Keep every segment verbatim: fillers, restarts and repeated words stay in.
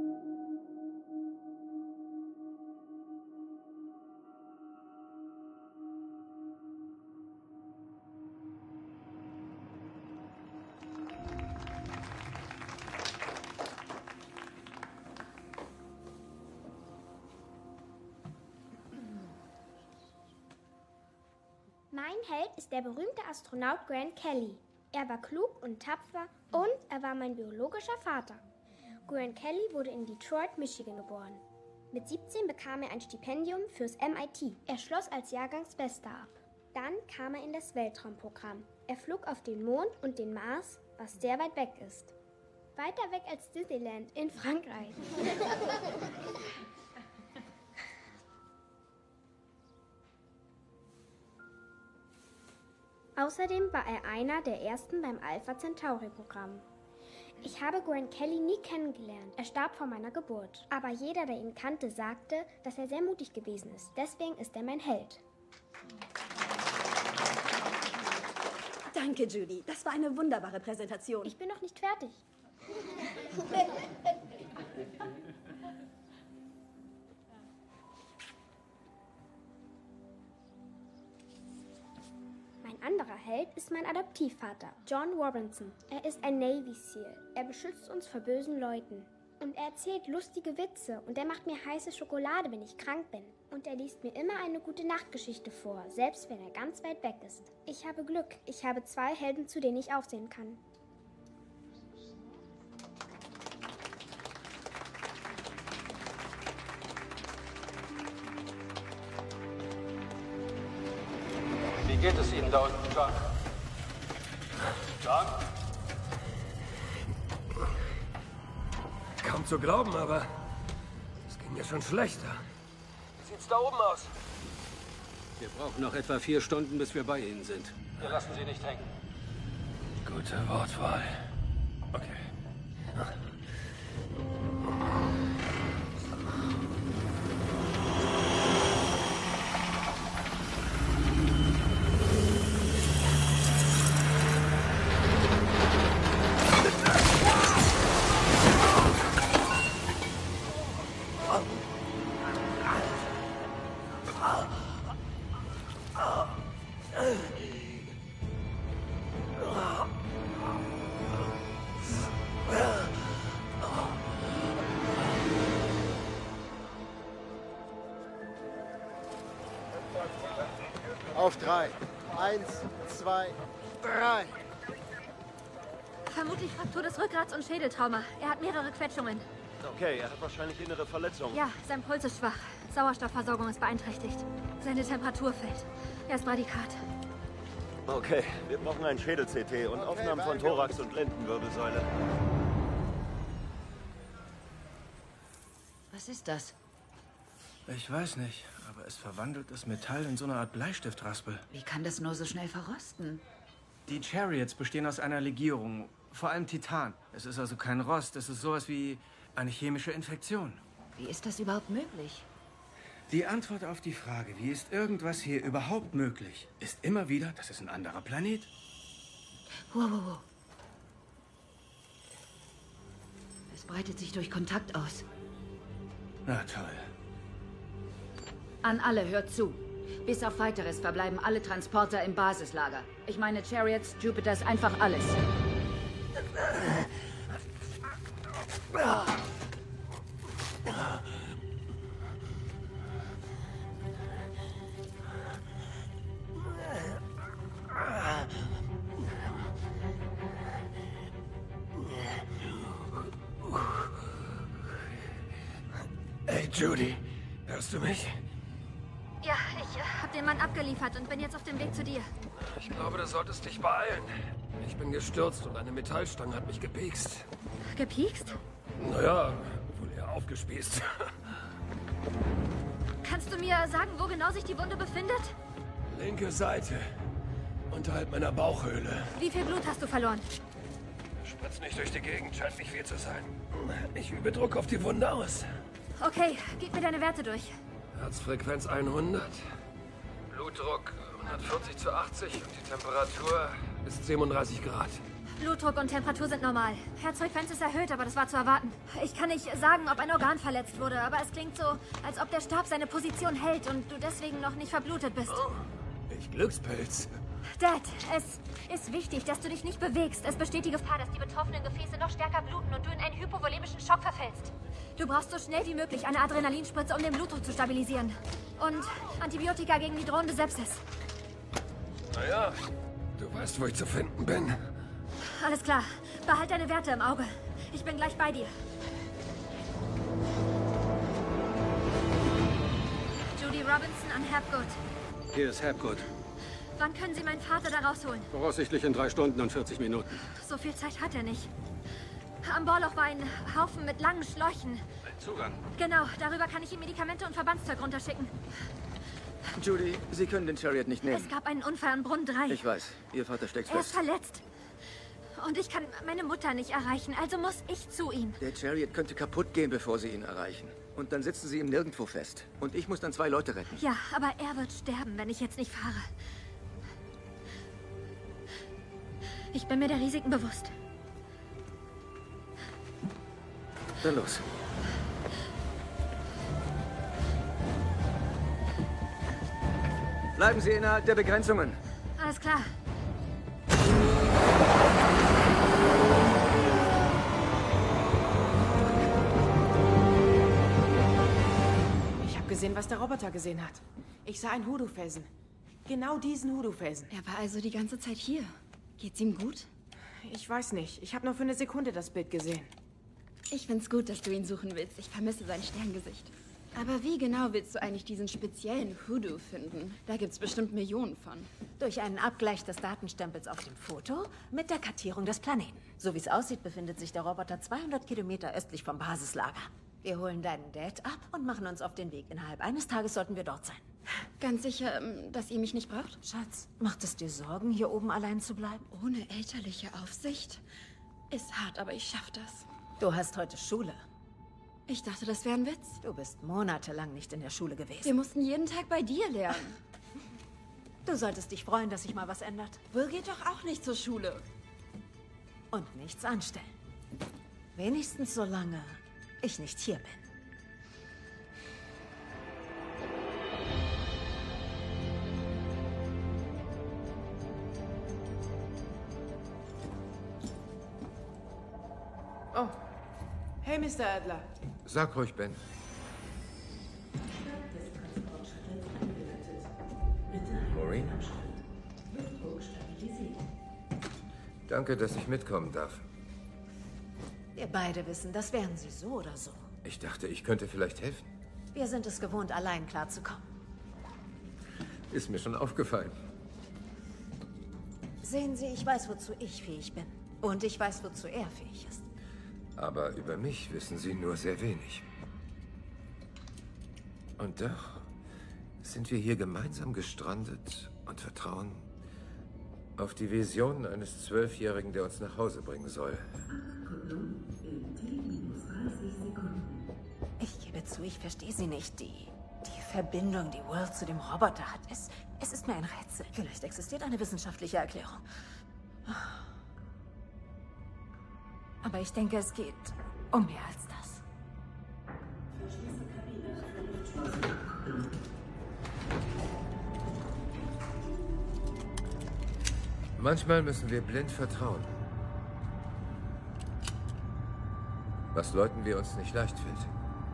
Mein Held ist der berühmte Astronaut Grant Kelly. Er war klug und tapfer und er war mein biologischer Vater. Grant Kelly wurde in Detroit, Michigan geboren. Mit siebzehn bekam er ein Stipendium fürs M I T. Er schloss als Jahrgangsbester ab. Dann kam er in das Weltraumprogramm. Er flog auf den Mond und den Mars, was sehr weit weg ist. Weiter weg als Disneyland in Frankreich. Außerdem war er einer der ersten beim Alpha Centauri-Programm. Ich habe Grant Kelly nie kennengelernt. Er starb vor meiner Geburt. Aber jeder, der ihn kannte, sagte, dass er sehr mutig gewesen ist. Deswegen ist er mein Held. Danke, Judy. Das war eine wunderbare Präsentation. Ich bin noch nicht fertig. Ein anderer Held ist mein Adoptivvater, John Robinson. Er ist ein Navy Seal. Er beschützt uns vor bösen Leuten. Und er erzählt lustige Witze und er macht mir heiße Schokolade, wenn ich krank bin. Und er liest mir immer eine gute Nachtgeschichte vor, selbst wenn er ganz weit weg ist. Ich habe Glück. Ich habe zwei Helden, zu denen ich aufsehen kann. Wie geht es Ihnen da unten, John? John? Kaum zu glauben, aber es ging mir schon schlechter. Wie sieht's da oben aus? Wir brauchen noch etwa vier Stunden, bis wir bei Ihnen sind. Wir lassen Sie nicht hängen. Gute Wortwahl. Okay. Auf drei. Eins, zwei, drei. Vermutlich Fraktur des Rückgrats und Schädeltrauma. Er hat mehrere Quetschungen. Okay, er hat wahrscheinlich innere Verletzungen. Ja, sein Puls ist schwach. Sauerstoffversorgung ist beeinträchtigt. Seine Temperatur fällt. Er ist Bradykat. Okay, wir brauchen ein Schädel-C T und Okay, Aufnahmen von Thorax und Lendenwirbelsäule. Was ist das? Ich weiß nicht, aber es verwandelt das Metall in so eine Art Bleistiftraspel. Wie kann das nur so schnell verrosten? Die Chariots bestehen aus einer Legierung, vor allem Titan. Es ist also kein Rost, es ist sowas wie eine chemische Infektion. Wie ist das überhaupt möglich? Die Antwort auf die Frage, wie ist irgendwas hier überhaupt möglich, ist immer wieder, das ist ein anderer Planet. Wow, wow, wow. Es breitet sich durch Kontakt aus. Na toll. An alle, hört zu. Bis auf Weiteres verbleiben alle Transporter im Basislager. Ich meine Chariots, Jupiters, einfach alles. Hey, Judy, hörst du mich? Ja, ich äh, habe den Mann abgeliefert und bin jetzt auf dem Weg zu dir. Ich glaube, du solltest dich beeilen. Ich bin gestürzt und eine Metallstange hat mich gepiekst. Gepiekst? Naja, wohl eher aufgespießt. Kannst du mir sagen, wo genau sich die Wunde befindet? Linke Seite. Unterhalb meiner Bauchhöhle. Wie viel Blut hast du verloren? Spritzt nicht durch die Gegend, scheint nicht viel zu sein. Ich übe Druck auf die Wunde aus. Okay, gib mir deine Werte durch. Herzfrequenz hundert. Blutdruck hundertvierzig zu achtzig und die Temperatur ist siebenunddreißig Grad. Blutdruck und Temperatur sind normal. Herzfrequenz ist erhöht, aber das war zu erwarten. Ich kann nicht sagen, ob ein Organ verletzt wurde, aber es klingt so, als ob der Stab seine Position hält und du deswegen noch nicht verblutet bist. Oh, ich Glückspilz. Dad, es ist wichtig, dass du dich nicht bewegst. Es besteht die Gefahr, dass die betroffenen Gefäße noch stärker bluten und du in einen hypovolemischen Schock verfällst. Du brauchst so schnell wie möglich eine Adrenalinspritze, um den Blutdruck zu stabilisieren. Und Antibiotika gegen die drohende Sepsis. Naja, du weißt, wo ich zu finden bin. Alles klar. Behalt deine Werte im Auge. Ich bin gleich bei dir. Judy Robinson an Hapgood. Hier ist Hapgood. Wann können Sie meinen Vater da rausholen? Voraussichtlich in drei Stunden und vierzig Minuten. So viel Zeit hat er nicht. Am Bohrloch war ein Haufen mit langen Schläuchen. Ein Zugang. Genau, darüber kann ich ihm Medikamente und Verbandszeug runterschicken. Judy, Sie können den Chariot nicht nehmen. Es gab einen Unfall an Brunnen drei. Ich weiß, Ihr Vater steckt Er ist fest. verletzt. Und ich kann meine Mutter nicht erreichen, also muss ich zu ihm. Der Chariot könnte kaputt gehen, bevor Sie ihn erreichen. Und dann sitzen Sie ihm nirgendwo fest. Und ich muss dann zwei Leute retten. Ja, aber er wird sterben, wenn ich jetzt nicht fahre. Ich bin mir der Risiken bewusst. Dann los. Bleiben Sie innerhalb der Begrenzungen. Alles klar. Ich habe gesehen, was der Roboter gesehen hat. Ich sah einen Hoodoo-Felsen. Genau diesen Hoodoo-Felsen. Er war also die ganze Zeit hier. Geht's ihm gut? Ich weiß nicht. Ich habe nur für eine Sekunde das Bild gesehen. Ich find's gut, dass du ihn suchen willst. Ich vermisse sein Sterngesicht. Aber wie genau willst du eigentlich diesen speziellen Hoodoo finden? Da gibt's bestimmt Millionen von. Durch einen Abgleich des Datenstempels auf dem Foto mit der Kartierung des Planeten. So wie es aussieht, befindet sich der Roboter zweihundert Kilometer östlich vom Basislager. Wir holen deinen Dad ab und machen uns auf den Weg. Innerhalb eines Tages sollten wir dort sein. Ganz sicher, dass ihr mich nicht braucht? Schatz, macht es dir Sorgen, hier oben allein zu bleiben? Ohne elterliche Aufsicht? Ist hart, aber ich schaff das. Du hast heute Schule. Ich dachte, das wäre ein Witz. Du bist monatelang nicht in der Schule gewesen. Wir mussten jeden Tag bei dir lernen. Du solltest dich freuen, dass sich mal was ändert. Will geht doch auch nicht zur Schule. Und nichts anstellen. Wenigstens solange ich nicht hier bin. Oh. Hey, Mister Adler. Sag ruhig, Ben. Maureen? Danke, dass ich mitkommen darf. Wir beide wissen, das wären sie so oder so. Ich dachte, ich könnte vielleicht helfen. Wir sind es gewohnt, allein klarzukommen. Ist mir schon aufgefallen. Sehen Sie, ich weiß, wozu ich fähig bin. Und ich weiß, wozu er fähig ist. Aber über mich wissen Sie nur sehr wenig. Und doch sind wir hier gemeinsam gestrandet und vertrauen auf die Vision eines Zwölfjährigen, der uns nach Hause bringen soll. Ich gebe zu, ich verstehe sie nicht. Die, die Verbindung, die World zu dem Roboter hat. Es, es ist mir ein Rätsel. Vielleicht existiert eine wissenschaftliche Erklärung. Aber ich denke, es geht um mehr als das. Manchmal müssen wir blind vertrauen. Was Leuten wie uns nicht leicht fällt.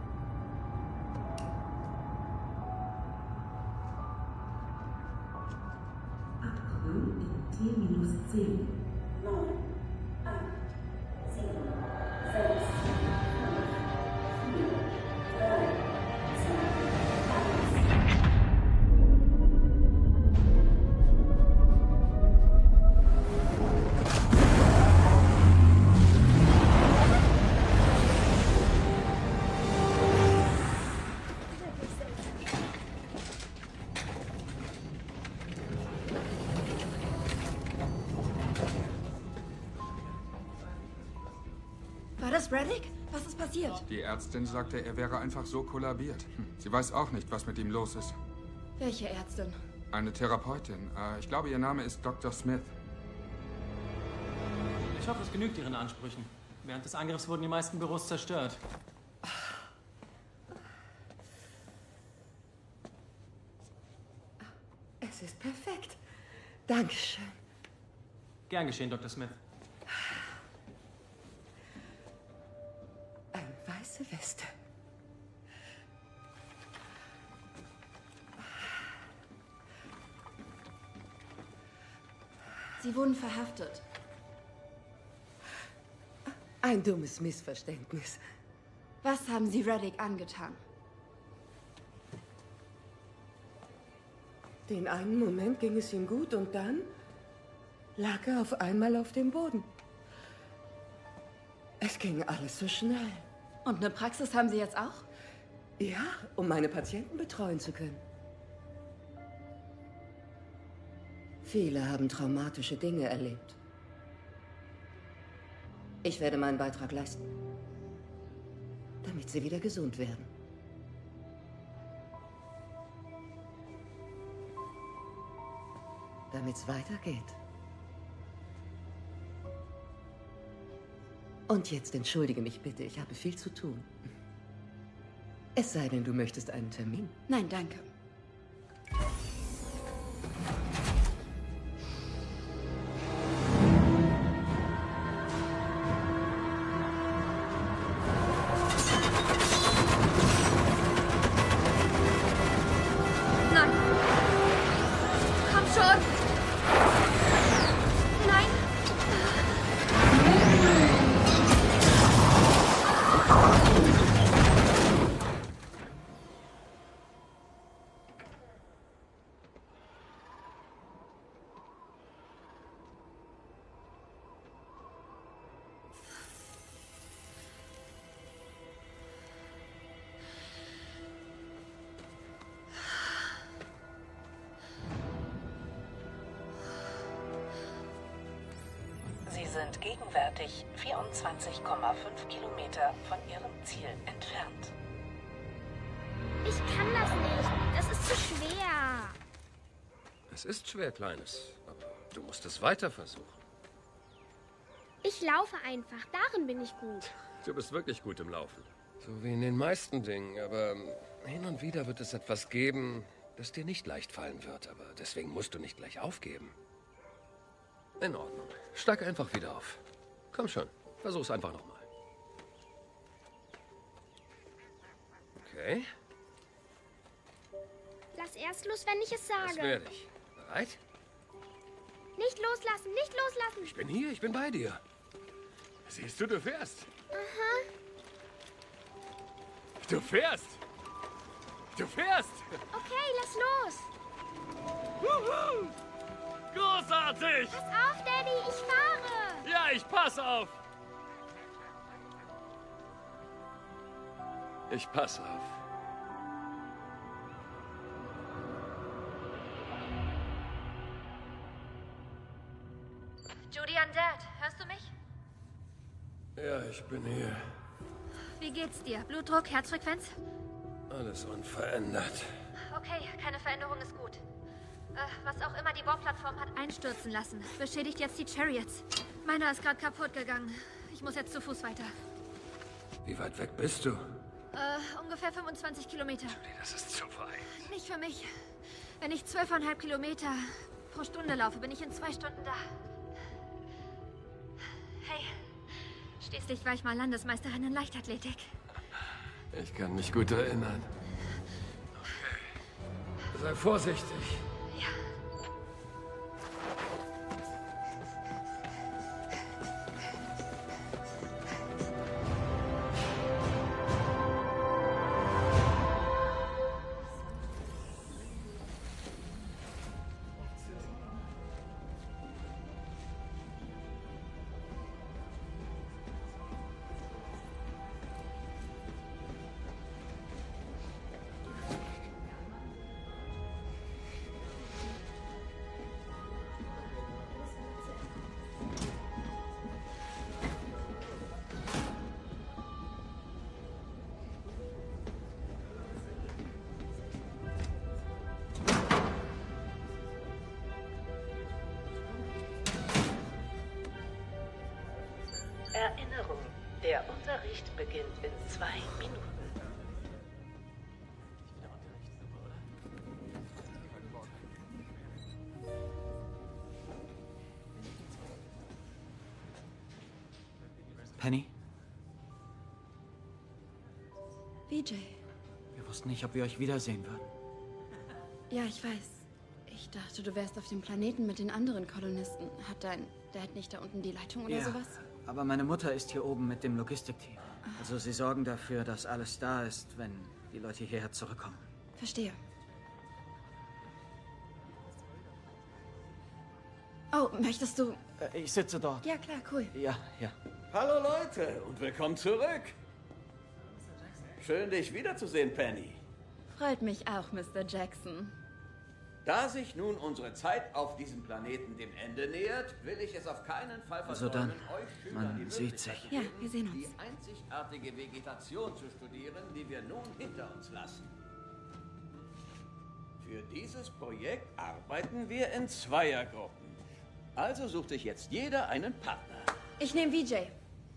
T minus zehn, neun, acht, sieben, sechs, fünf, vier, drei, zwei, War das Braddock? Was ist passiert? Die Ärztin sagte, er wäre einfach so kollabiert. Sie weiß auch nicht, was mit ihm los ist. Welche Ärztin? Eine Therapeutin. Äh, ich glaube, ihr Name ist Doktor Smith. Ich hoffe, es genügt Ihren Ansprüchen. Während des Angriffs wurden die meisten Büros zerstört. Es ist perfekt. Dankeschön. Gern geschehen, Doktor Smith. Eine weiße Weste. Sie wurden verhaftet. Ein dummes Missverständnis. Was haben Sie Reddick angetan? Den einen Moment ging es ihm gut und dann lag er auf einmal auf dem Boden. Es ging alles so schnell. Und eine Praxis haben Sie jetzt auch? Ja, um meine Patienten betreuen zu können. Viele haben traumatische Dinge erlebt. Ich werde meinen Beitrag leisten, damit sie wieder gesund werden. Damit es weitergeht. Und jetzt entschuldige mich bitte, ich habe viel zu tun. Es sei denn, du möchtest einen Termin. Nein, danke. Nein. Komm schon. Nein. Sie sind gegenwärtig vierundzwanzig Komma fünf Kilometer von Ihrem Ziel entfernt. Ich kann das nicht. Das ist zu schwer. Es ist schwer, Kleines, aber du musst es weiter versuchen. Ich laufe einfach. Darin bin ich gut. Du bist wirklich gut im Laufen. So wie in den meisten Dingen, aber hin und wieder wird es etwas geben, das dir nicht leicht fallen wird, aber deswegen musst du nicht gleich aufgeben. In Ordnung. Steig einfach wieder auf. Komm schon, versuch's einfach nochmal. Okay. Lass erst los, wenn ich es sage. Das werde ich. Bereit? Nicht loslassen, nicht loslassen. Ich bin hier, ich bin bei dir. Siehst du, du fährst. Aha. Du fährst. Du fährst. Okay, lass los. Wuhu. Großartig. Pass auf, Daddy, ich fahre. Ja, ich pass auf. Ich pass auf. Judy Undead, hörst du mich? Ja, ich bin hier. Wie geht's dir? Blutdruck, Herzfrequenz? Alles unverändert. Okay, keine Veränderung ist gut. Äh, was auch immer die Bauplattform hat einstürzen lassen, beschädigt jetzt die Chariots. Meiner ist gerade kaputt gegangen. Ich muss jetzt zu Fuß weiter. Wie weit weg bist du? Äh, ungefähr fünfundzwanzig Kilometer. Judy, das ist zu weit. Nicht für mich. Wenn ich zwölfeinhalb Kilometer pro Stunde laufe, bin ich in zwei Stunden da. Hey, schließlich war ich mal Landesmeisterin in Leichtathletik. Ich kann mich gut erinnern. Okay. Sei vorsichtig. Ja. Unterricht beginnt in zwei Minuten. Penny? V J. Wir wussten nicht, ob wir euch wiedersehen würden. Ja, ich weiß. Ich dachte, du wärst auf dem Planeten mit den anderen Kolonisten. Hat dein Dad nicht da unten die Leitung oder Ja, sowas? aber meine Mutter ist hier oben mit dem Logistikteam. Also sie sorgen dafür, dass alles da ist, wenn die Leute hierher zurückkommen. Verstehe. Oh, möchtest du... Äh, ich sitze dort. Ja, klar, cool. Ja, ja. Hallo Leute und willkommen zurück. Schön, dich wiederzusehen, Penny. Freut mich auch, Mister Jackson. Da sich nun unsere Zeit auf diesem Planeten dem Ende nähert, will ich es auf keinen Fall Also versäumen, dann, euch Schülern man die sieht Möglichkeit sich. zu Ja, geben, wir sehen uns. die einzigartige Vegetation zu studieren, die wir nun hinter uns lassen. Für dieses Projekt arbeiten wir in Zweiergruppen. Also sucht sich jetzt jeder einen Partner. Ich nehme V J.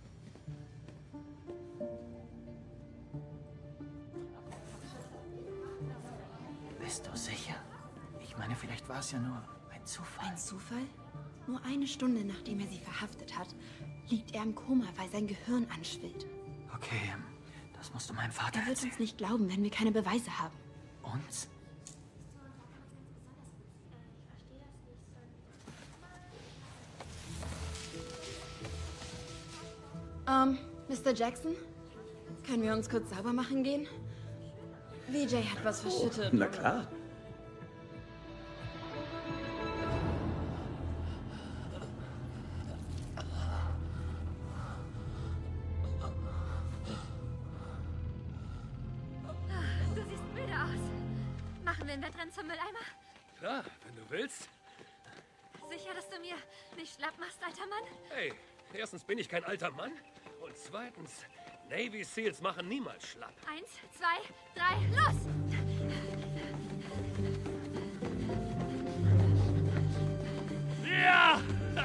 Bist du sicher? Ich meine, vielleicht war es ja nur ein Zufall. Ein Zufall? Nur eine Stunde, nachdem er sie verhaftet hat, liegt er im Koma, weil sein Gehirn anschwillt. Okay, das musst du meinem Vater Er wird erzählen. uns nicht glauben, wenn wir keine Beweise haben. Uns? Ähm, Mister Jackson? Können wir uns kurz sauber machen gehen? V J hat was verschüttet. Na klar. Du siehst müde aus. Machen wir ein Wettrennen zum Mülleimer? Klar, wenn du willst. Sicher, dass du mir nicht schlapp machst, alter Mann? Hey, erstens bin ich kein alter Mann. Und zweitens, Navy Seals machen niemals schlapp. Eins, zwei, drei, los! Ja!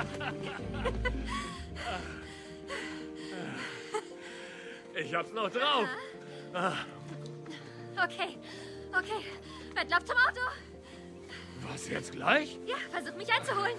Ich hab's noch drauf. Ah, Okay, okay. Wettlauf zum Auto. was, jetzt gleich? Ja, versuch mich einzuholen.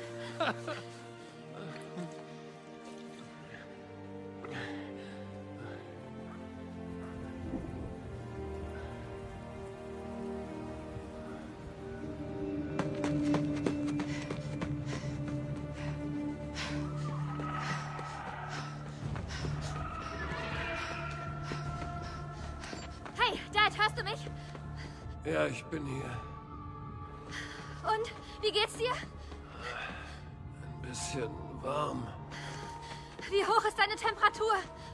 Hey, Dad, hörst du mich? Ja, ich bin hier. Und, wie geht's dir? Ein bisschen warm. Wie hoch ist deine Temperatur?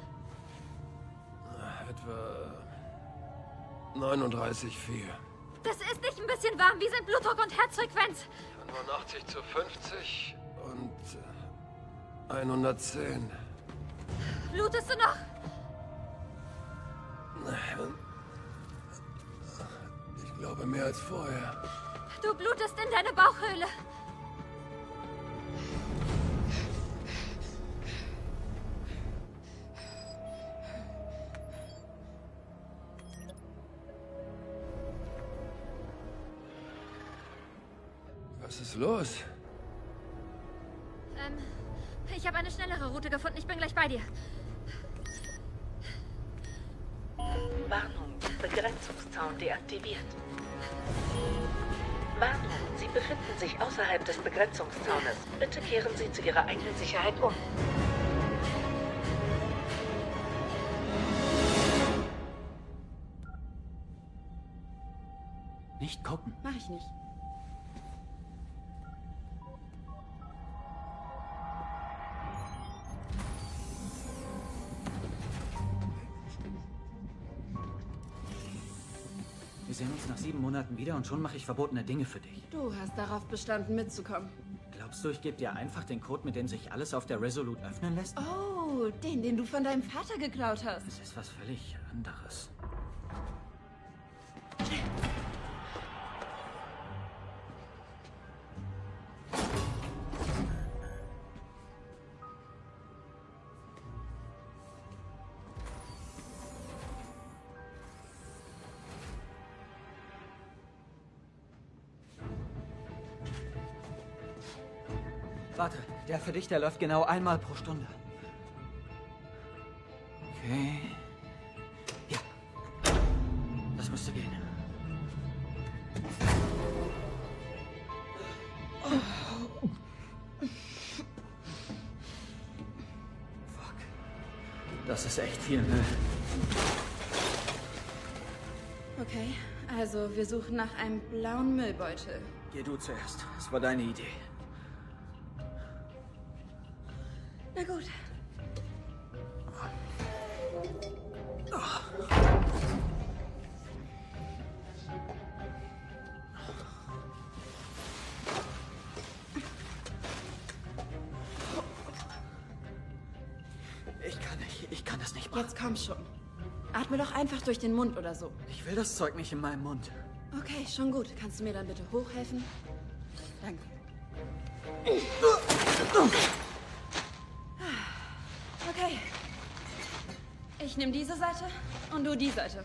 Etwa neununddreißig Komma vier. Das ist nicht ein bisschen warm. Wie sind Blutdruck und Herzfrequenz? fünfundachtzig zu fünfzig und äh, hundertzehn. Blutest du noch? Ich glaube mehr als vorher. Du blutest in deine Bauchhöhle. Was ist los? Ähm, ich habe eine schnellere Route gefunden. Ich bin gleich bei dir. Warnung, Begrenzungszaun deaktiviert. Warnung, Sie befinden sich außerhalb des Begrenzungszaunes. Bitte kehren Sie zu Ihrer eigenen Sicherheit um. Nicht gucken. Mach ich nicht. Wir sehen uns nach sieben Monaten wieder und schon mache ich verbotene Dinge für dich. Du hast darauf bestanden, mitzukommen. Glaubst du, ich gebe dir einfach den Code, mit dem sich alles auf der Resolute öffnen lässt? Oh, den, den du von deinem Vater geklaut hast. Das ist was völlig anderes. Warte, der Verdichter läuft genau einmal pro Stunde. Okay. Ja. Das müsste gehen. Fuck. Das ist echt viel Müll. Okay, also wir suchen nach einem blauen Müllbeutel. Geh du zuerst. Das war deine Idee. Na gut. Ich kann nicht, ich kann das nicht machen. Jetzt komm schon. Atme doch einfach durch den Mund oder so. Ich will das Zeug nicht in meinem Mund. Okay, schon gut. Kannst du mir dann bitte hochhelfen? Danke. Okay. Ich nehme diese Seite und du die Seite.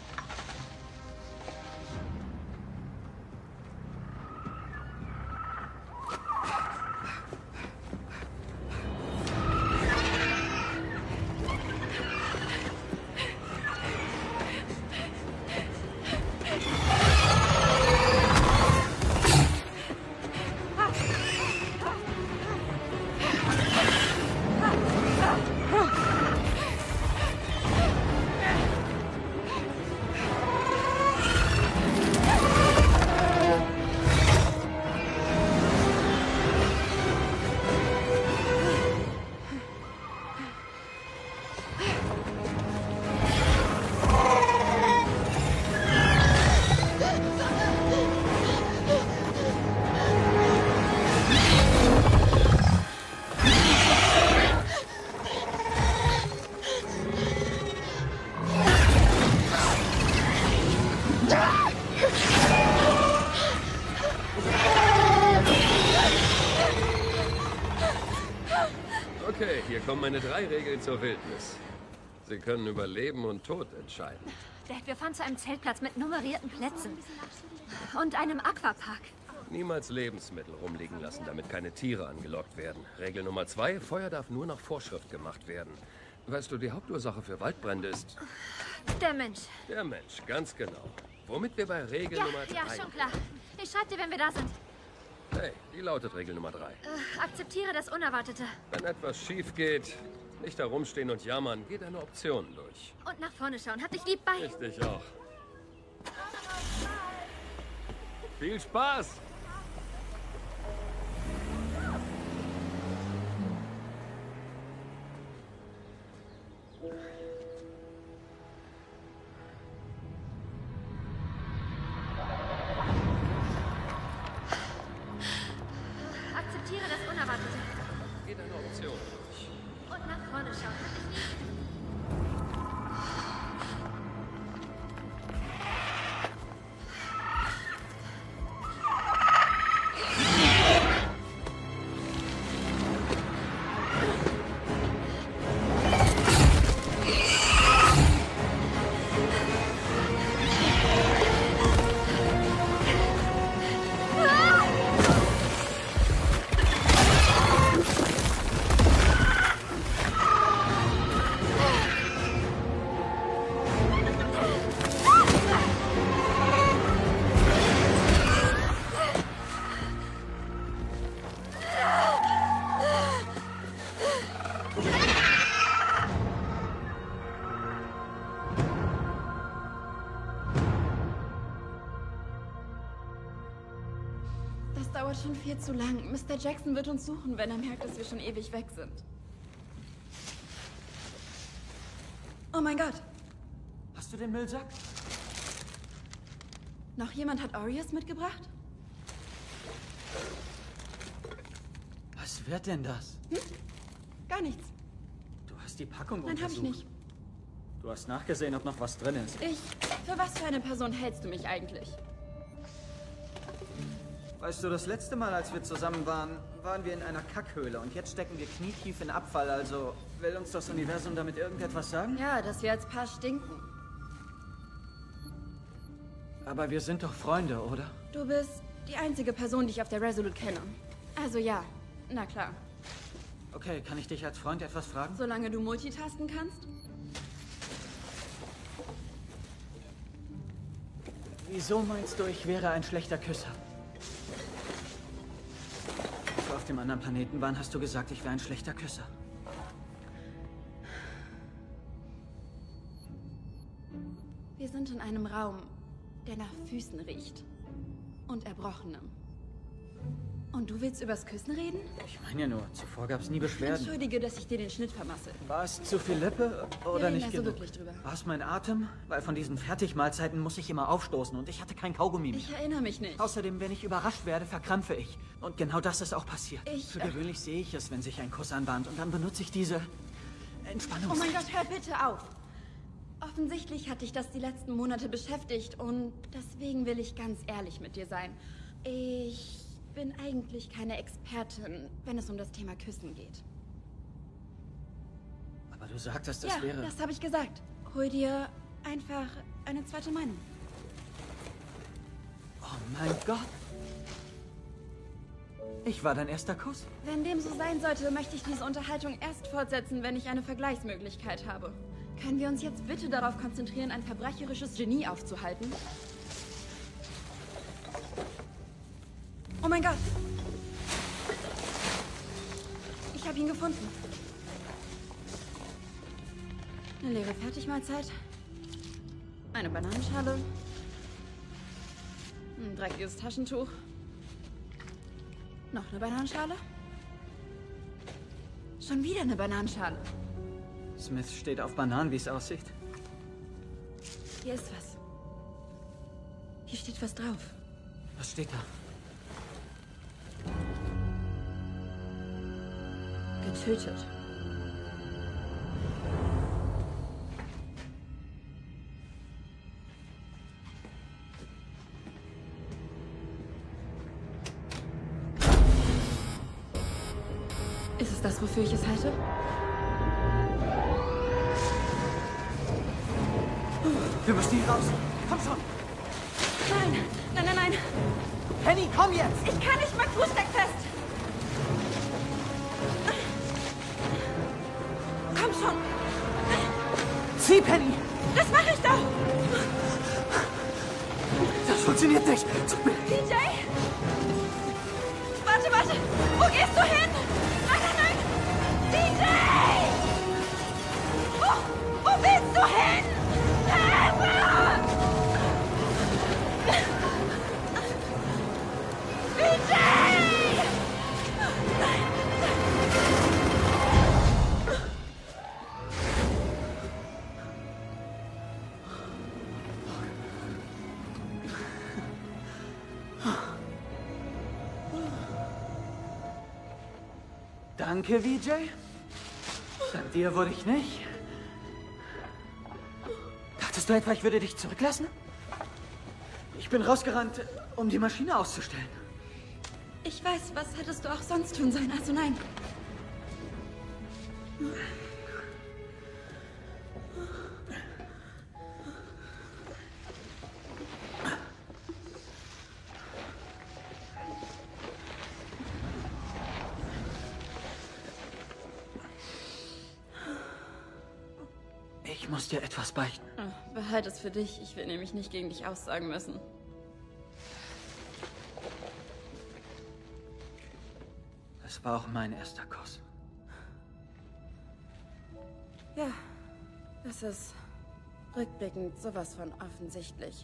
Okay, hier kommen meine drei Regeln zur Wildnis. Sie können über Leben und Tod entscheiden. Dad, wir fahren zu einem Zeltplatz mit nummerierten Plätzen. Und einem Aquapark. Niemals Lebensmittel rumliegen lassen, damit keine Tiere angelockt werden. Regel Nummer zwei, Feuer darf nur nach Vorschrift gemacht werden. Weißt du, die Hauptursache für Waldbrände ist... Der Mensch. Der Mensch, ganz genau. Womit wir bei Regel Ja, Nummer drei... ja, schon klar. Ich schreibe dir, wenn wir da sind. Hey, die lautet Regel Nummer drei. Äh, akzeptiere das Unerwartete. Wenn etwas schief geht, nicht herumstehen und jammern, geh deine Optionen durch. Und nach vorne schauen. Hab dich lieb bei. Ich dich auch. Viel Spaß! Akzeptiere das Unerwartete. Geh deine Optionen durch. Und nach vorne schauen. Hab dich lieb. Das dauert schon viel zu lang. Mister Jackson wird uns suchen, wenn er merkt, dass wir schon ewig weg sind. Oh mein Gott. Hast du den Müllsack? Noch jemand hat Oreos mitgebracht? Was wird denn das? Hm? Gar nichts. Du hast die Packung Nein, hab untersucht. ich nicht. Du hast nachgesehen, ob noch was drin ist. Ich... Für was für eine Person hältst du mich eigentlich? Weißt du, das letzte Mal, als wir zusammen waren, waren wir in einer Kackhöhle und jetzt stecken wir knietief in Abfall, also will uns das Universum damit irgendetwas sagen? Ja, dass wir als Paar stinken. Aber wir sind doch Freunde, oder? Du bist die einzige Person, die ich auf der Resolute kenne. Also ja, Na klar. Okay, kann ich dich als Freund etwas fragen? Solange du multitasken kannst? Wieso meinst du, ich wäre ein schlechter Küsser? Als wir auf dem anderen Planeten waren, hast du gesagt, ich wäre ein schlechter Küsser. Wir sind in einem Raum, der nach Füßen riecht. Und Erbrochenem. Und du willst übers Küssen reden? Ich meine ja nur, zuvor gab es nie Beschwerden. Entschuldige, dass ich dir den Schnitt vermasse. War es zu viel Lippe oder Wir reden nicht also genug? wirklich drüber. War es mein Atem? Weil von diesen Fertigmahlzeiten muss ich immer aufstoßen und ich hatte kein Kaugummi mehr. Ich erinnere mich nicht. Außerdem, wenn ich überrascht werde, verkrampfe ich. Und genau das ist auch passiert. Ich, Für gewöhnlich sehe ich es, wenn sich ein Kuss anbahnt und dann benutze ich diese Entspannungs... Oh mein Gott, hör bitte auf! Offensichtlich hat dich das die letzten Monate beschäftigt und deswegen will ich ganz ehrlich mit dir sein. Ich bin eigentlich keine Expertin, wenn es um das Thema Küssen geht. Aber du sagtest, das ja, wäre... das habe ich gesagt. Hol dir einfach eine zweite Meinung. Oh mein Gott. Ich war dein erster Kuss. Wenn dem so sein sollte, möchte ich diese Unterhaltung erst fortsetzen, wenn ich eine Vergleichsmöglichkeit habe. Können wir uns jetzt bitte darauf konzentrieren, ein verbrecherisches Genie aufzuhalten? Oh mein Gott! Ich habe ihn gefunden. Eine leere Fertigmahlzeit. Eine Bananenschale. Ein dreckiges Taschentuch. Noch eine Bananenschale. Schon wieder eine Bananenschale. Smith steht auf Bananen, wie es aussieht. Hier ist was. Hier steht was drauf. Was steht da? Getötet. Ist es das, wofür ich es halte? Wir müssen hier raus. Komm schon. Nein, nein, nein, nein. Penny, komm jetzt. Ich kann nicht, mein Fuß steckt fest. Komm schon. Zieh, Penny. Das mache ich doch. Das funktioniert nicht. Tut mir D J? Warte, warte. Wo gehst du hin? Nein, nein, nein. D J! Wo, wo willst du hin? Hilfe! D J! Danke, V J. Dank dir wurde ich nicht. Dachtest du etwa, ich würde dich zurücklassen? Ich bin rausgerannt, um die Maschine auszustellen. Ich weiß, was hättest du auch sonst tun sollen, also nein. Ich muss dir etwas beichten. Oh, behalt es für dich. Ich will nämlich nicht gegen dich aussagen müssen. Das war auch mein erster Kuss. Ja, es ist rückblickend sowas von offensichtlich.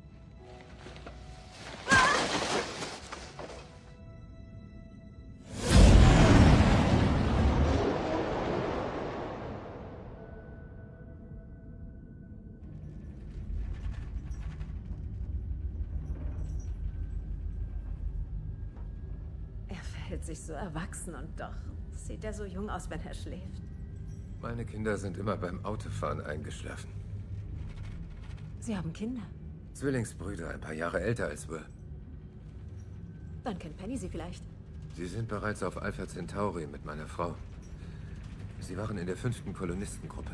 Hält sich so erwachsen und doch sieht er so jung aus, wenn er schläft. Meine Kinder sind immer beim Autofahren eingeschlafen. Sie haben Kinder. Zwillingsbrüder, ein paar Jahre älter als Will. Dann kennt Penny sie vielleicht. Sie sind bereits auf Alpha Centauri mit meiner Frau. Sie waren in der fünften Kolonistengruppe.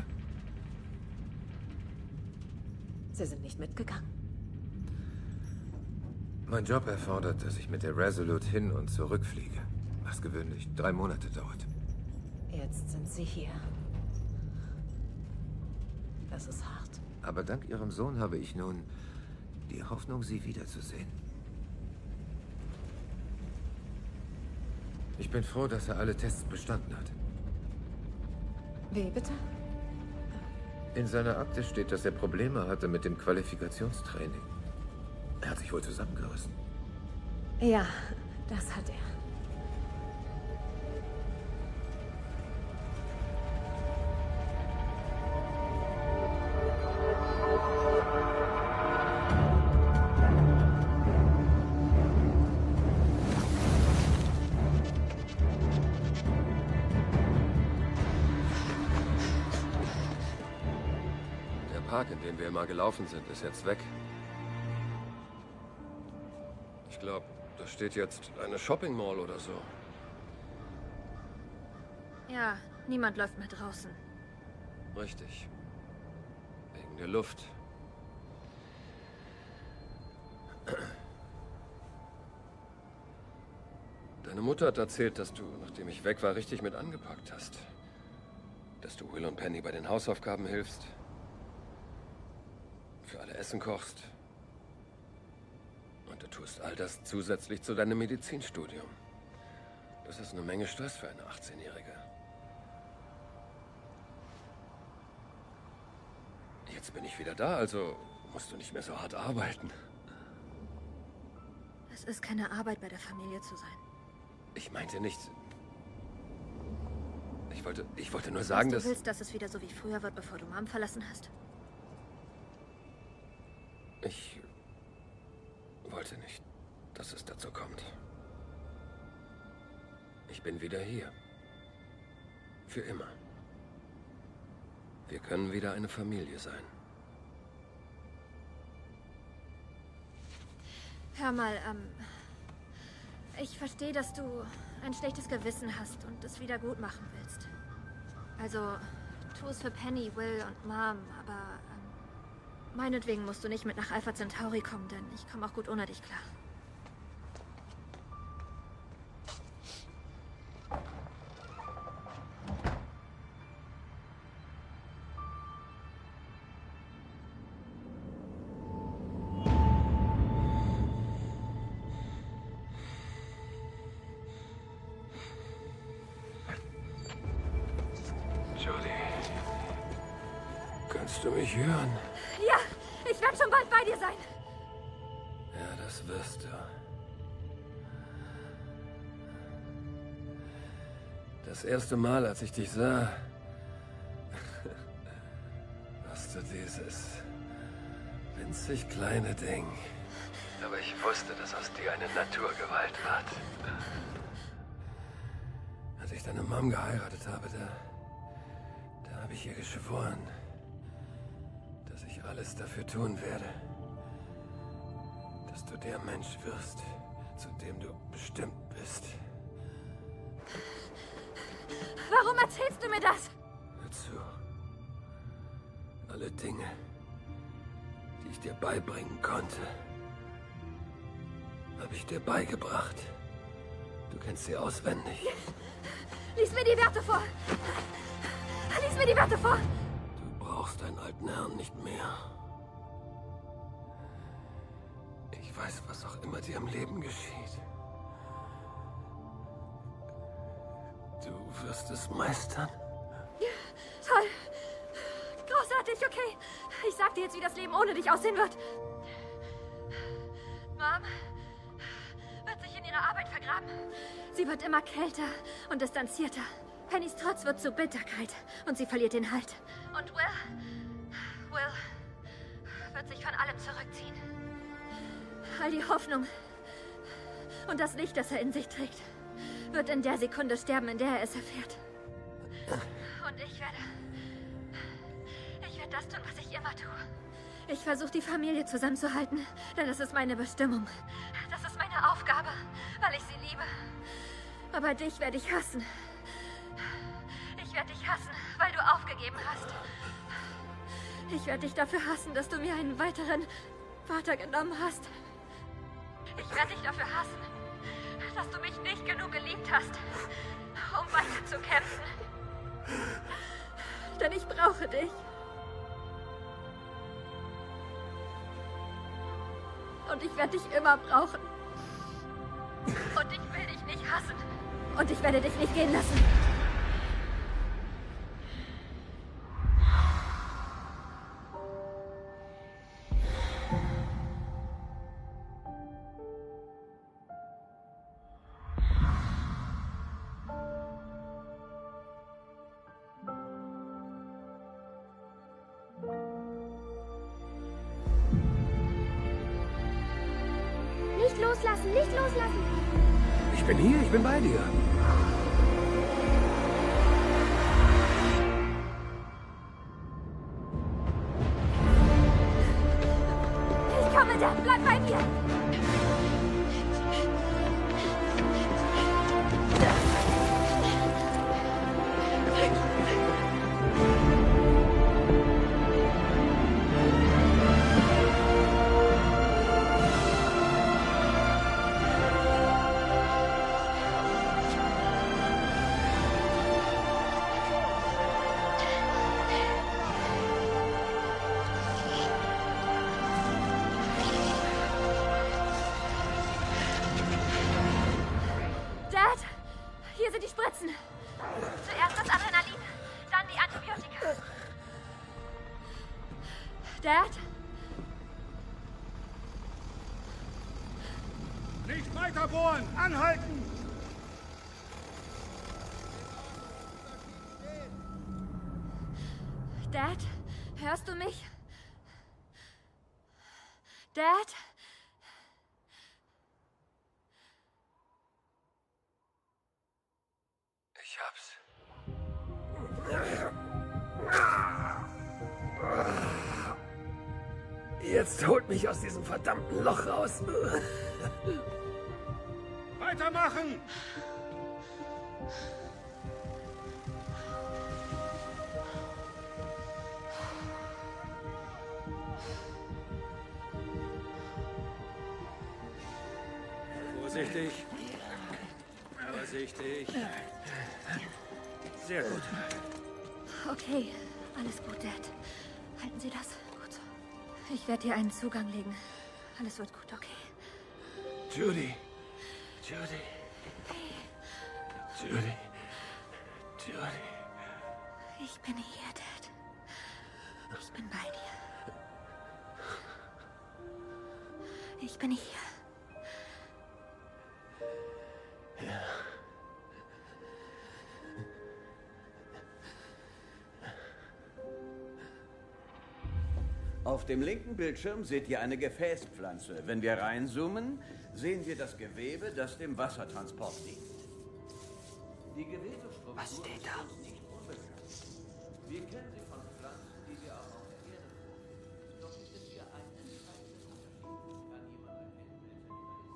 Sie sind nicht mitgegangen. Mein Job erfordert, dass ich mit der Resolute hin und zurück fliege. was gewöhnlich drei Monate dauert. Jetzt sind sie hier. Das ist hart. Aber dank ihrem Sohn habe ich nun die Hoffnung, sie wiederzusehen. Ich bin froh, dass er alle Tests bestanden hat. Wie bitte? In seiner Akte steht, dass er Probleme hatte mit dem Qualifikationstraining. Er hat sich wohl zusammengerissen. Ja, das hat er. Park, in dem wir immer gelaufen sind, ist jetzt weg. Ich glaube, da steht jetzt eine Shopping Mall oder so. Ja, niemand läuft mehr draußen. Richtig. Wegen der Luft. Deine Mutter hat erzählt, dass du, nachdem ich weg war, richtig mit angepackt hast. Dass du Will und Penny bei den Hausaufgaben hilfst. Für alle Essen kochst. Und du tust all das zusätzlich zu deinem Medizinstudium. Das ist eine Menge Stress für eine achtzehnjährige. Jetzt bin ich wieder da, also musst du nicht mehr so hart arbeiten. Es ist keine Arbeit, bei der Familie zu sein. Ich meinte nicht... Ich wollte, ich wollte nur sagen, dass... Du willst, dass es wieder so wie früher wird, bevor du Mom verlassen hast? Ich wollte nicht, dass es dazu kommt. Ich bin wieder hier. Für immer. Wir können wieder eine Familie sein. Hör mal, ähm... ich verstehe, dass du ein schlechtes Gewissen hast und es wieder gut machen willst. Also, tu es für Penny, Will und Mom, aber... Meinetwegen musst du nicht mit nach Alpha Centauri kommen, denn ich komme auch gut ohne dich klar. Jodie, kannst du mich hören? Ja, ich werde schon bald bei dir sein. Ja, das wirst du. Das erste Mal, als ich dich sah, hast du dieses winzig kleine Ding. Aber ich wusste, dass aus dir eine Naturgewalt wird. Als ich deine Mom geheiratet habe, da, da habe ich ihr geschworen, dass ich alles dafür tun werde, dass du der Mensch wirst, zu dem du bestimmt bist. Warum erzählst du mir das? Hör zu. Alle Dinge, die ich dir beibringen konnte, habe ich dir beigebracht. Du kennst sie auswendig. Lies mir die Werte vor. Lies mir die Werte vor. Du brauchst deinen alten Herrn nicht mehr. Ich weiß, was auch immer dir im Leben geschieht. Du wirst es meistern. Toll. Großartig, okay. Ich sag dir jetzt, wie das Leben ohne dich aussehen wird. Mom wird sich in ihrer Arbeit vergraben. Sie wird immer kälter und distanzierter. Pennys Trotz wird zu Bitterkeit und sie verliert den Halt. Und Will, Will wird sich von allem zurückziehen. All die Hoffnung und das Licht, das er in sich trägt, wird in der Sekunde sterben, in der er es erfährt. Und ich werde... Ich werde das tun, was ich immer tue. Ich versuche, die Familie zusammenzuhalten, denn das ist meine Bestimmung. Das ist meine Aufgabe, weil ich sie liebe. Aber dich werde ich hassen. Ich werde dich hassen, weil du aufgegeben hast. Ich werde dich dafür hassen, dass du mir einen weiteren Vater genommen hast. Ich werde dich dafür hassen, dass du mich nicht genug geliebt hast, um weiter zu kämpfen. Denn ich brauche dich. Und ich werde dich immer brauchen. Und ich will dich nicht hassen. Und ich werde dich nicht gehen lassen. Nicht loslassen, nicht loslassen. Ich bin hier, ich bin bei dir. Ich komme, Dad, bleib bei mir. Dad, hier sind die Spritzen. Zuerst das Adrenalin, dann die Antibiotika. Dad? Nicht weiter bohren! Anhalten! Dad, hörst du mich? Dad? Ich hab's. Jetzt holt mich aus diesem verdammten Loch raus. Weitermachen! Vorsichtig. Vorsichtig. Sehr gut. Okay, alles gut, Dad. Halten Sie das. Gut so. Ich werde dir einen Zugang legen. Alles wird gut, okay? Judy. Judy. Judy. Judy. Ich bin hier, Dad. Ich bin bei dir. Ich bin hier. Ja. Auf dem linken Bildschirm seht ihr eine Gefäßpflanze. Wenn wir reinzoomen, sehen wir das Gewebe, das dem Wassertransport dient. Die Gewebestruktur Was steht da? Ist uns nicht unbekannt. Wir kennen sie von Pflanzen, die wir auch auf der Erde finden. Doch gibt es hier einen entscheidenden Unterschied. Kann jemand erkennen, welcher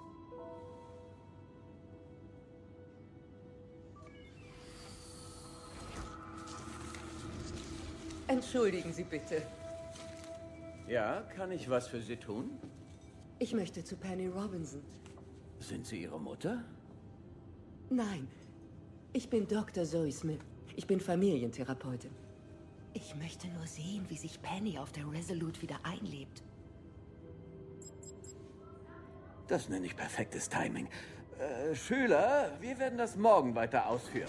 dieser ist? Entschuldigen Sie bitte. Ja, kann ich was für Sie tun? Ich möchte zu Penny Robinson. Sind Sie Ihre Mutter? Nein, ich bin Doktor Zoe Smith. Ich bin Familientherapeutin. Ich möchte nur sehen, wie sich Penny auf der Resolute wieder einlebt. Das nenne ich perfektes Timing. Äh, Schüler, wir werden das morgen weiter ausführen.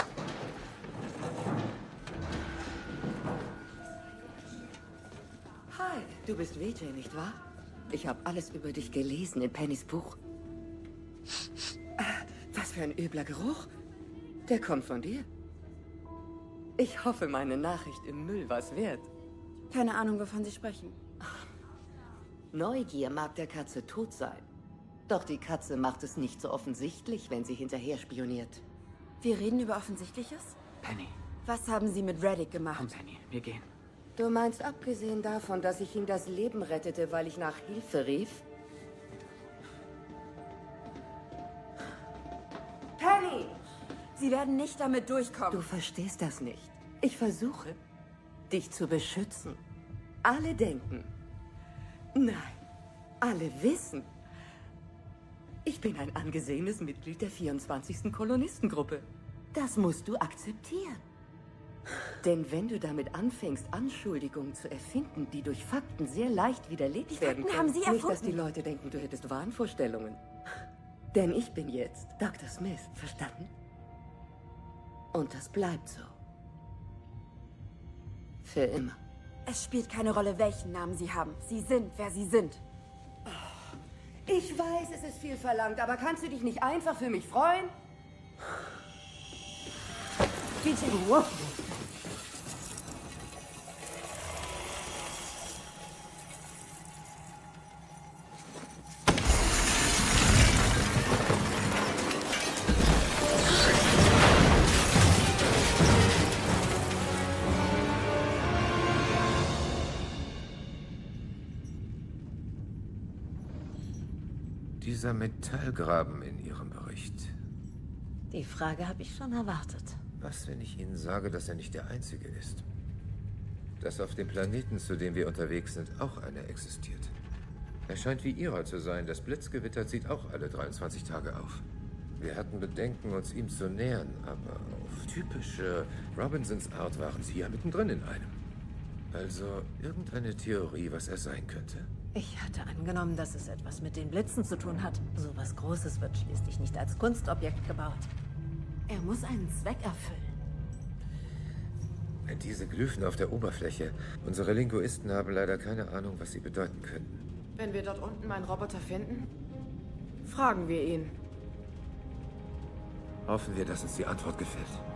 Hi, du bist Vijay, nicht wahr? Ich habe alles über dich gelesen in Pennys Buch. Äh, was für ein übler Geruch. Der kommt von dir. Ich hoffe, meine Nachricht im Müll war's wert. Keine Ahnung, wovon Sie sprechen. Neugier mag der Katze tot sein. Doch die Katze macht es nicht so offensichtlich, wenn sie hinterher spioniert. Wir reden über Offensichtliches? Penny. Was haben Sie mit Reddick gemacht? Komm, Penny, wir gehen. Du meinst, abgesehen davon, dass ich ihm das Leben rettete, weil ich nach Hilfe rief? Penny! Sie werden nicht damit durchkommen. Du verstehst das nicht. Ich versuche, dich zu beschützen. Alle denken. Nein, alle wissen. Ich Ich bin ein angesehenes Mitglied der vierundzwanzigsten Kolonistengruppe. Das musst du akzeptieren. Denn wenn du damit anfängst, Anschuldigungen zu erfinden, die durch Fakten sehr leicht widerlegt werden können, haben Sie erfunden. nicht, dass die Leute denken, du hättest Wahnvorstellungen. Denn ich bin jetzt Doktor Smith, verstanden? Und das bleibt so. Für immer. Es spielt keine Rolle, welchen Namen Sie haben. Sie sind, wer Sie sind. Ich weiß, es ist viel verlangt, aber kannst du dich nicht einfach für mich freuen? Wow. Dieser Metallgraben in Ihrem Bericht. Die Frage habe ich schon erwartet. Was, wenn ich Ihnen sage, dass er nicht der einzige ist? Dass auf dem Planeten, zu dem wir unterwegs sind, auch einer existiert. Er scheint wie Ihrer zu sein. Das Blitzgewitter zieht auch alle dreiundzwanzig Tage auf. Wir hatten Bedenken, uns ihm zu nähern, aber auf typische Robinsons Art waren Sie ja mittendrin in einem. Also irgendeine Theorie, was er sein könnte? Ich hatte angenommen, dass es etwas mit den Blitzen zu tun hat. So was Großes wird schließlich nicht als Kunstobjekt gebaut. Er muss einen Zweck erfüllen. Diese Glyphen auf der Oberfläche. Unsere Linguisten haben leider keine Ahnung, was sie bedeuten könnten. Wenn wir dort unten meinen Roboter finden, fragen wir ihn. Hoffen wir, dass uns die Antwort gefällt.